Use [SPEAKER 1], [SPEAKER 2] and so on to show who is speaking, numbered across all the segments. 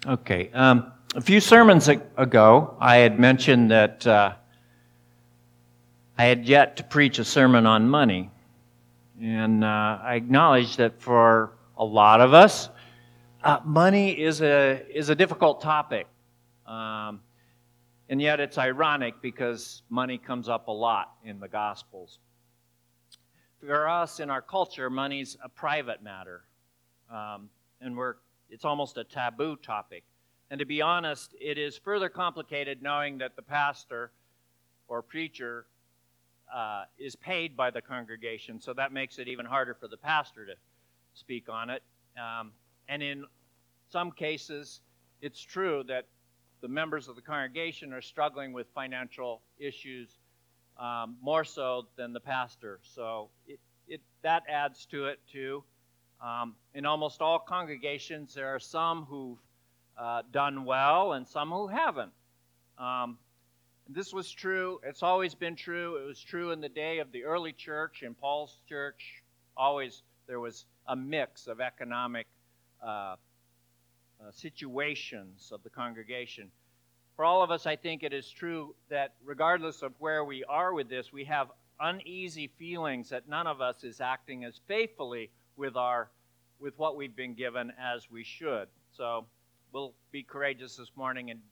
[SPEAKER 1] Okay. A few sermons ago, I had mentioned that I had yet to preach a sermon on money. And I acknowledge that for a lot of us, money is a difficult topic. And yet it's ironic because money comes up a lot in the Gospels. For us, in our culture, money's a private matter. And it's almost a taboo topic. And to be honest, it is further complicated knowing that the pastor or preacher is paid by the congregation, so that makes it even harder for the pastor to speak on it. And in some cases, it's true that the members of the congregation are struggling with financial issues more so than the pastor. So that adds to it too. In almost all congregations, there are some who've done well and some who haven't. This was true. It's always been true. It was true in the day of the early church. In Paul's church, always there was a mix of economic situations of the congregation. For all of us, I think it is true that regardless of where we are with this, we have uneasy feelings that none of us is acting as faithfully with what we've been given as we should. So we'll be courageous this morning and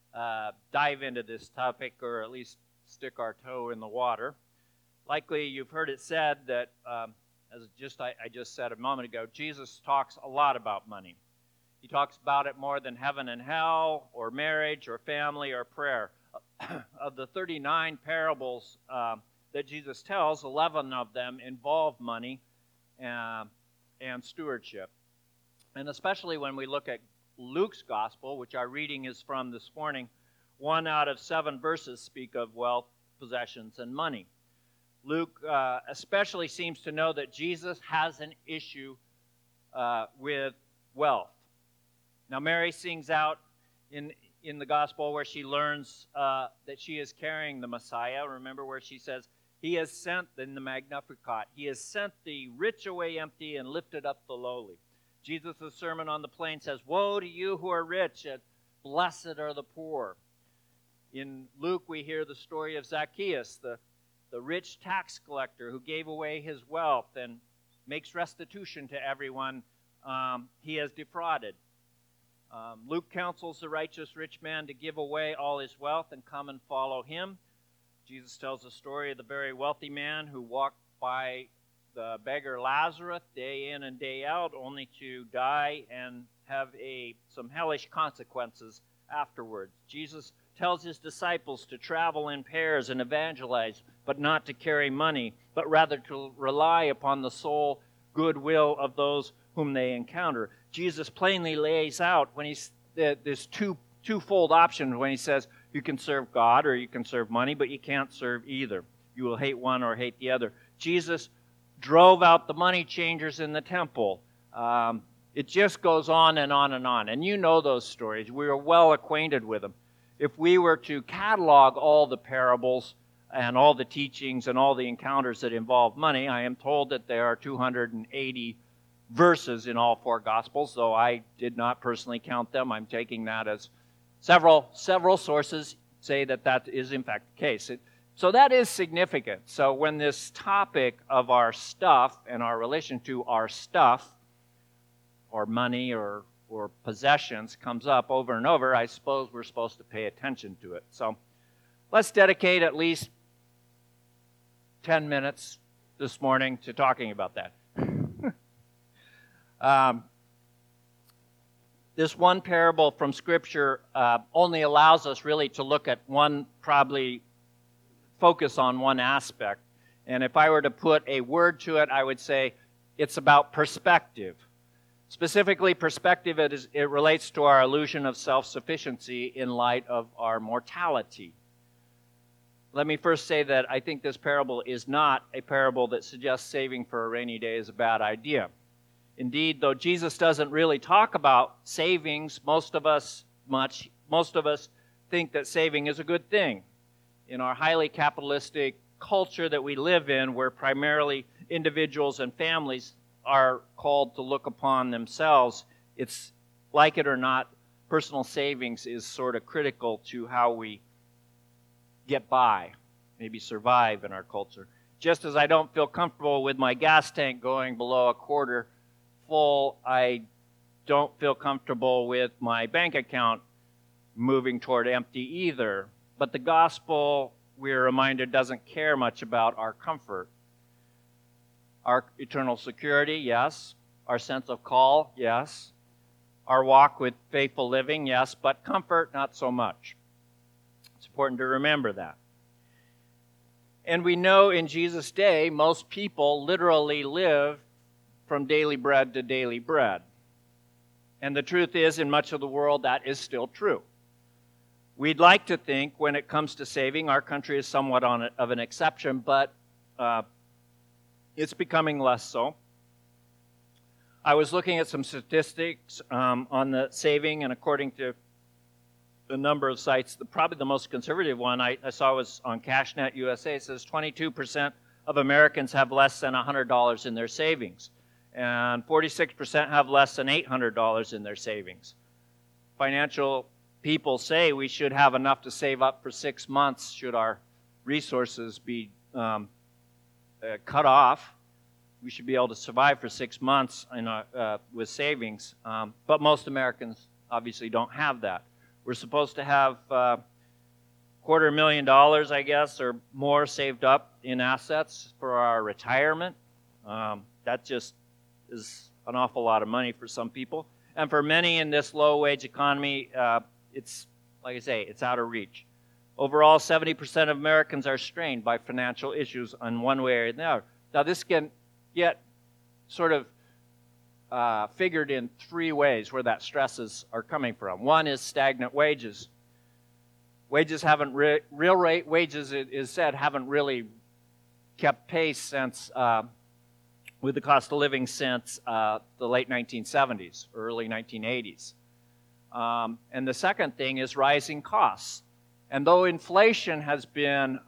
[SPEAKER 1] dive into this topic, or at least stick our toe in the water. Likely you've heard it said that, as I just said a moment ago, Jesus talks a lot about money. He talks about it more than heaven and hell, or marriage, or family, or prayer. Of the 39 parables that Jesus tells, 11 of them involve money and stewardship. And especially when we look at Luke's gospel, which our reading is from this morning, 1 out of 7 verses speak of wealth, possessions, and money. Luke especially seems to know that Jesus has an issue with wealth. Now, Mary sings out in the gospel where she learns that she is carrying the Messiah. Remember where she says, "He has sent," in the Magnificat, "He has sent the rich away empty and lifted up the lowly." Jesus' Sermon on the Plain says, "Woe to you who are rich, and blessed are the poor." In Luke, we hear the story of Zacchaeus, the rich tax collector who gave away his wealth and makes restitution to everyone he has defrauded. Luke counsels the righteous rich man to give away all his wealth and come and follow him. Jesus tells the story of the very wealthy man who walked by the beggar Lazarus day in and day out, only to die and have some hellish consequences afterwards. Jesus tells his disciples to travel in pairs and evangelize, but not to carry money, but rather to rely upon the sole goodwill of those whom they encounter. Jesus plainly lays out when there's twofold options when he says you can serve God or you can serve money, but you can't serve either. You will hate one or hate the other. Jesus drove out the money changers in the temple. It just goes on and on and on. And you know those stories. We are well acquainted with them. If we were to catalog all the parables and all the teachings and all the encounters that involve money, I am told that there are 280 verses in all 4 Gospels, though I did not personally count them. I'm taking that as several sources say that is in fact the case. So that is significant. So when this topic of our stuff and our relation to our stuff, or money or possessions, comes up over and over, I suppose we're supposed to pay attention to it. So let's dedicate at least 10 minutes this morning to talking about that. This one parable from Scripture only allows us really to look at probably focus on one aspect. And if I were to put a word to it, I would say it's about perspective. Specifically, perspective, it relates to our illusion of self-sufficiency in light of our mortality. Let me first say that I think this parable is not a parable that suggests saving for a rainy day is a bad idea. Indeed, though Jesus doesn't really talk about savings, most of us think that saving is a good thing. In our highly capitalistic culture that we live in, where primarily individuals and families are called to look upon themselves, it's, like it or not, personal savings is sort of critical to how we get by, maybe survive in our culture. Just as I don't feel comfortable with my gas tank going below a quarter full, I don't feel comfortable with my bank account moving toward empty either. But the gospel, we're reminded, doesn't care much about our comfort. Our eternal security, yes. Our sense of call, yes. Our walk with faithful living, yes. But comfort, not so much. It's important to remember that. And we know in Jesus' day, most people literally live from daily bread to daily bread. And the truth is, in much of the world, that is still true. We'd like to think, when it comes to saving, our country is somewhat of an exception, but it's becoming less so. I was looking at some statistics on the saving, and according to the number of sites, probably the most conservative one I saw was on CashNet USA. It says 22% of Americans have less than $100 in their savings, and 46% have less than $800 in their savings. Financial people say we should have enough to save up for 6 months should our resources be cut off. We should be able to survive for 6 months with savings, but most Americans obviously don't have that. We're supposed to have $250,000, I guess, or more saved up in assets for our retirement. That just is an awful lot of money for some people. And for many in this low-wage economy, it's, like I say, it's out of reach. Overall, 70% of Americans are strained by financial issues in one way or another. Now, this can get sort of figured in 3 ways where that stresses are coming from. One is stagnant wages. Wages haven't real rate wages, it is said, haven't really kept pace since with the cost of living since the late 1970s, early 1980s. And the second thing is rising costs. And though inflation has been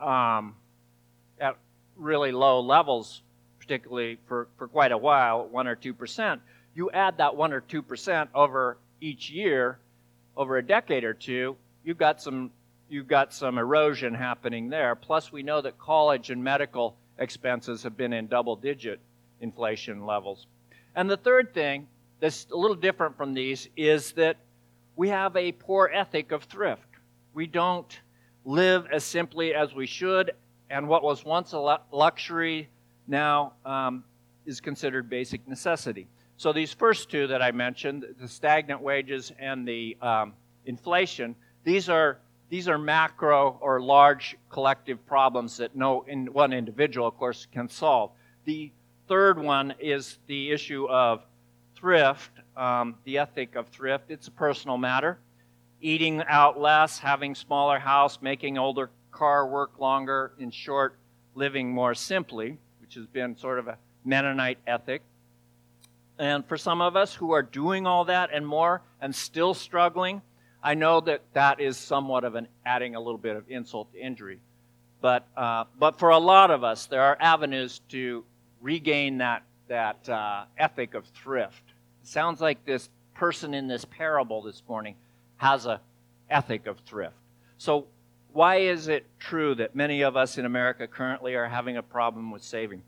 [SPEAKER 1] at really low levels, particularly for quite a while, 1 or 2%, you add that 1 or 2% over each year, over a decade or two, you've got some erosion happening there. Plus, we know that college and medical expenses have been in double-digit inflation levels. And the third thing that's a little different from these is that we have a poor ethic of thrift. We don't live as simply as we should, and what was once a luxury now is considered basic necessity. So these first two that I mentioned, the stagnant wages and the inflation, these are macro or large collective problems that no one individual, of course, can solve. The third one is the issue of thrift, the ethic of thrift. It's a personal matter. Eating out less, having smaller house, making older car work longer, in short, living more simply, which has been sort of a Mennonite ethic. And for some of us who are doing all that and more and still struggling, I know that that is somewhat of adding a little bit of insult to injury. But for a lot of us, there are avenues to regain that ethic of thrift. It sounds like this person in this parable this morning has an ethic of thrift. So why is it true that many of us in America currently are having a problem with saving?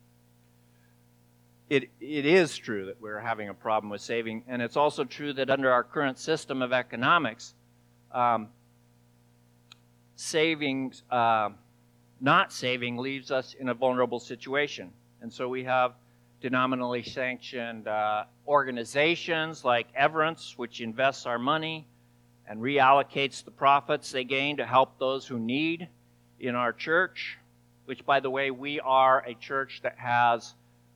[SPEAKER 1] It is true that we're having a problem with saving, and it's also true that under our current system of economics, not saving leaves us in a vulnerable situation. And so we have denominally sanctioned organizations like Everence, which invests our money and reallocates the profits they gain to help those who need in our church, which, by the way, we are a church that has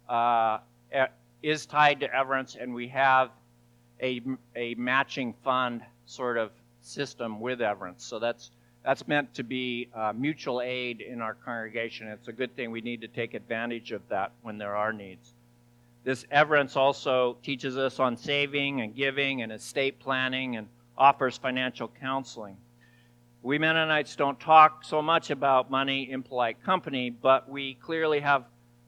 [SPEAKER 1] is tied to Everence, and we have a matching fund sort of system with Everence. So that's meant to be mutual aid in our congregation. It's a good thing. We need to take advantage of that when there are needs. This Everence also teaches us on saving and giving and estate planning and offers financial counseling. We Mennonites don't talk so much about money in polite company, but we clearly have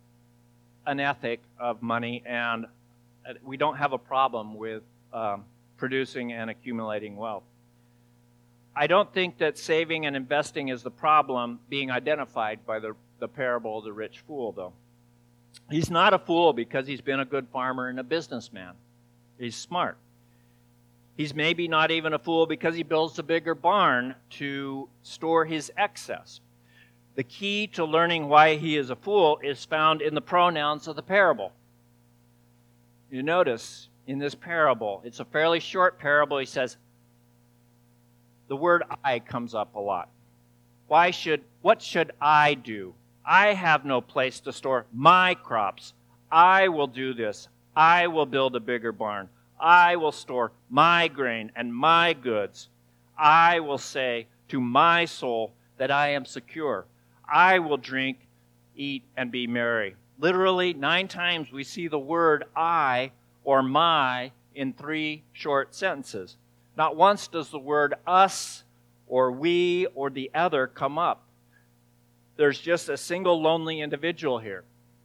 [SPEAKER 1] an ethic of money, and we don't have a problem with producing and accumulating wealth. I don't think that saving and investing is the problem being identified by the parable of the rich fool, though. He's not a fool because he's been a good farmer and a businessman. He's smart. He's maybe not even a fool because he builds a bigger barn to store his excess. The key to learning why he is a fool is found in the pronouns of the parable. You notice in this parable, it's a fairly short parable. He says, the word I comes up a lot. What should I do? I have no place to store my crops. I will do this. I will build a bigger barn. I will store my grain and my goods. I will say to my soul that I am secure. I will drink, eat, and be merry. Literally, 9 times we see the word I or my in 3 short sentences. Not once does the word us or we or the other come up. There's just a single lonely individual here.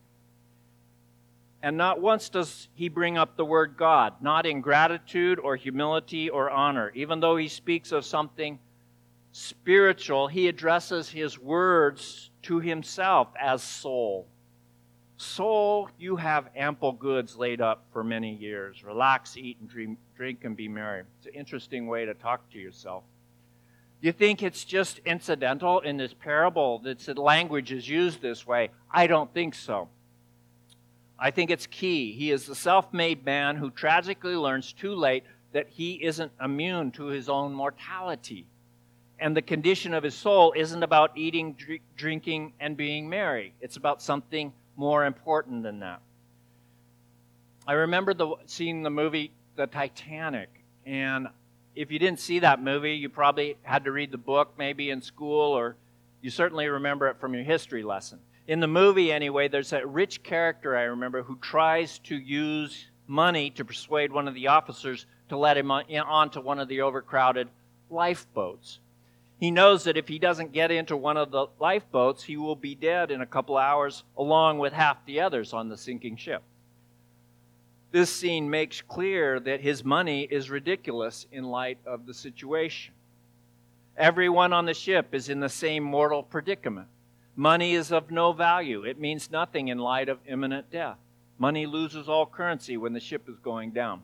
[SPEAKER 1] And not once does he bring up the word God, not in gratitude or humility or honor. Even though he speaks of something spiritual, he addresses his words to himself as soul. Soul, you have ample goods laid up for many years. Relax, eat, and drink and be merry. It's an interesting way to talk to yourself. Do you think it's just incidental in this parable that the language is used this way? I don't think so. I think it's key. He is the self-made man who tragically learns too late that he isn't immune to his own mortality. And the condition of his soul isn't about eating, drinking, and being merry. It's about something more important than that. I remember seeing the movie The Titanic, and if you didn't see that movie, you probably had to read the book maybe in school, or you certainly remember it from your history lesson. In the movie, anyway, there's a rich character, I remember, who tries to use money to persuade one of the officers to let him onto one of the overcrowded lifeboats. He knows that if he doesn't get into one of the lifeboats, he will be dead in a couple hours along with half the others on the sinking ship. This scene makes clear that his money is ridiculous in light of the situation. Everyone on the ship is in the same mortal predicament. Money is of no value. It means nothing in light of imminent death. Money loses all currency when the ship is going down.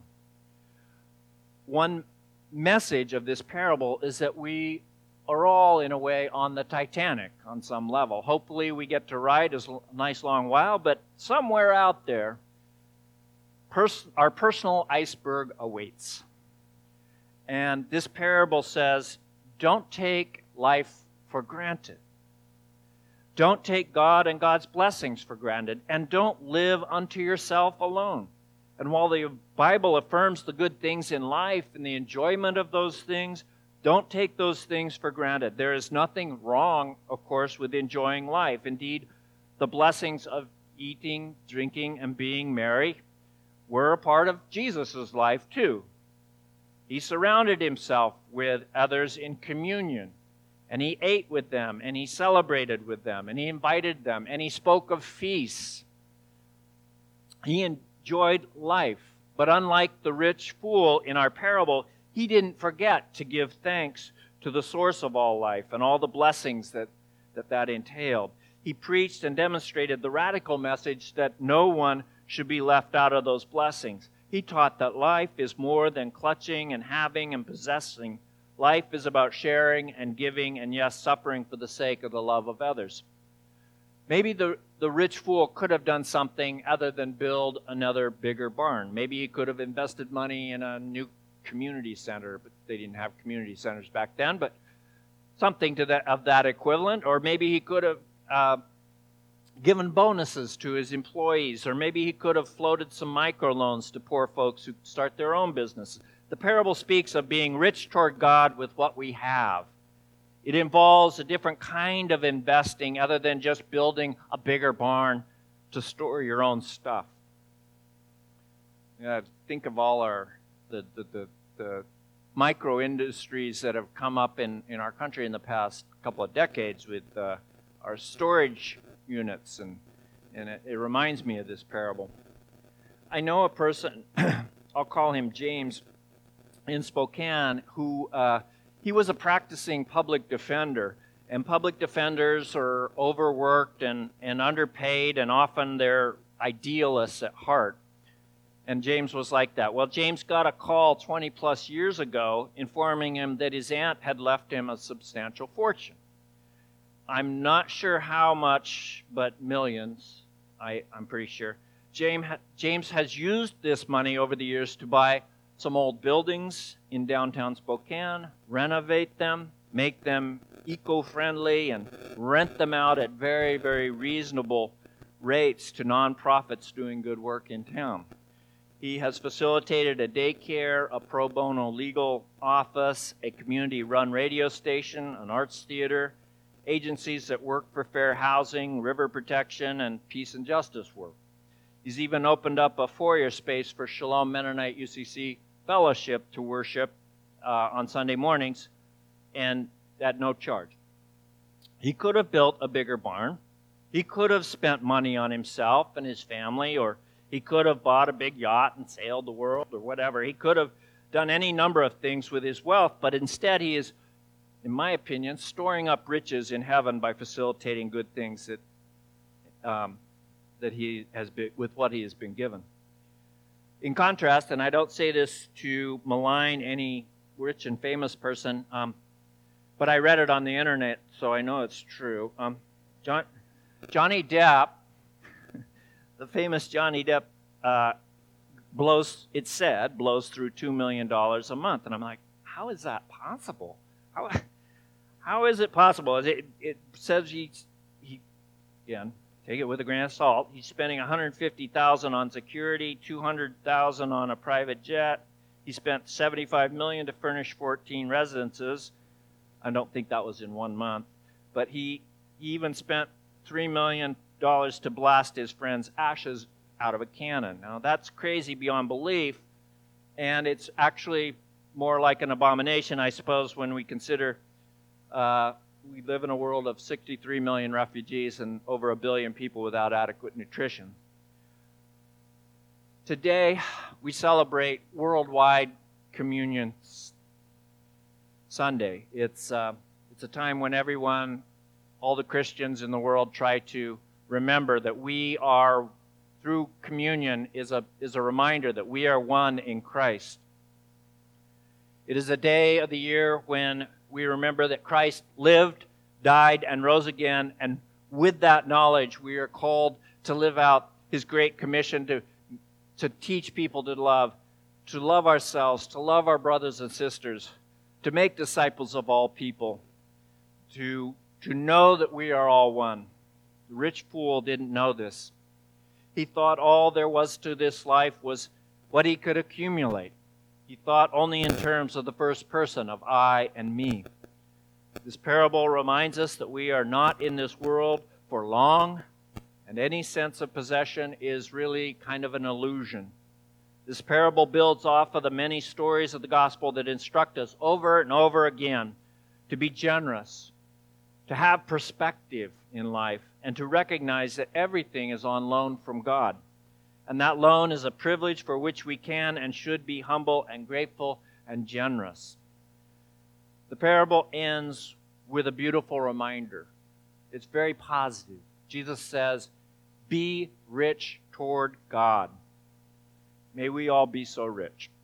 [SPEAKER 1] One message of this parable is that we are all, in a way, on the Titanic on some level. Hopefully we get to ride a nice long while, but somewhere out there, our personal iceberg awaits. And this parable says, don't take life for granted. Don't take God and God's blessings for granted, and don't live unto yourself alone. And while the Bible affirms the good things in life and the enjoyment of those things, don't take those things for granted. There is nothing wrong, of course, with enjoying life. Indeed, the blessings of eating, drinking, and being merry were a part of Jesus' life too. He surrounded himself with others in communion, and he ate with them, and he celebrated with them, and he invited them, and he spoke of feasts. He enjoyed life, but unlike the rich fool in our parable, he didn't forget to give thanks to the source of all life and all the blessings that entailed. He preached and demonstrated the radical message that no one should be left out of those blessings. He taught that life is more than clutching and having and possessing. Life is about sharing and giving and, yes, suffering for the sake of the love of others. Maybe the rich fool could have done something other than build another bigger barn. Maybe he could have invested money in a new community center, but they didn't have community centers back then, but something of that equivalent. Or maybe he could have given bonuses to his employees, or maybe he could have floated some microloans to poor folks who start their own business. The parable speaks of being rich toward God with what we have. It involves a different kind of investing other than just building a bigger barn to store your own stuff. Think of all the micro industries that have come up in our country in the past couple of decades with our storage units, and it reminds me of this parable. I know a person, I'll call him James. in Spokane who he was a practicing public defender. And public defenders are overworked and underpaid, and often they're idealists at heart. And James was like that. Well, James got a call 20 plus years ago informing him that his aunt had left him a substantial fortune. I'm not sure how much, but millions, I'm pretty sure. James has used this money over the years to buy some old buildings in downtown Spokane, renovate them, make them eco-friendly, and rent them out at very, very reasonable rates to nonprofits doing good work in town. He has facilitated a daycare, a pro bono legal office, a community-run radio station, an arts theater, agencies that work for fair housing, river protection, and peace and justice work. He's even opened up a foyer space for Shalom Mennonite UCC Fellowship to worship on Sunday mornings, and at no charge. He could have built a bigger barn. He could have spent money on himself and his family, or he could have bought a big yacht and sailed the world, or whatever. He could have done any number of things with his wealth, but instead he is, in my opinion, storing up riches in heaven by facilitating good things that he has been, with what he has been given. In contrast, and I don't say this to malign any rich and famous person, but I read it on the internet, so I know it's true. Johnny Depp, the famous Johnny Depp, blows through $2 million a month. And I'm like, how is that possible? How is it possible? It says he again, take it with a grain of salt, he's spending $150,000 on security, $200,000 on a private jet. He spent $75 million to furnish 14 residences. I don't think that was in 1 month. But he even spent $3 million to blast his friend's ashes out of a cannon. Now, that's crazy beyond belief, and it's actually more like an abomination, I suppose, when we consider we live in a world of 63 million refugees and over 1 billion people without adequate nutrition. Today, we celebrate Worldwide Communion Sunday. It's a time when everyone, all the Christians in the world, try to remember that we are, through communion, is a reminder that we are one in Christ. It is a day of the year when we remember that Christ lived, died, and rose again, and with that knowledge, we are called to live out His great commission to teach people to love ourselves, to love our brothers and sisters, to make disciples of all people, to know that we are all one. The rich fool didn't know this. He thought all there was to this life was what he could accumulate. He thought only in terms of the first person, of I and me. This parable reminds us that we are not in this world for long, and any sense of possession is really kind of an illusion. This parable builds off of the many stories of the gospel that instruct us over and over again to be generous, to have perspective in life, and to recognize that everything is on loan from God. And that loan is a privilege for which we can and should be humble and grateful and generous. The parable ends with a beautiful reminder. It's very positive. Jesus says, "Be rich toward God." May we all be so rich.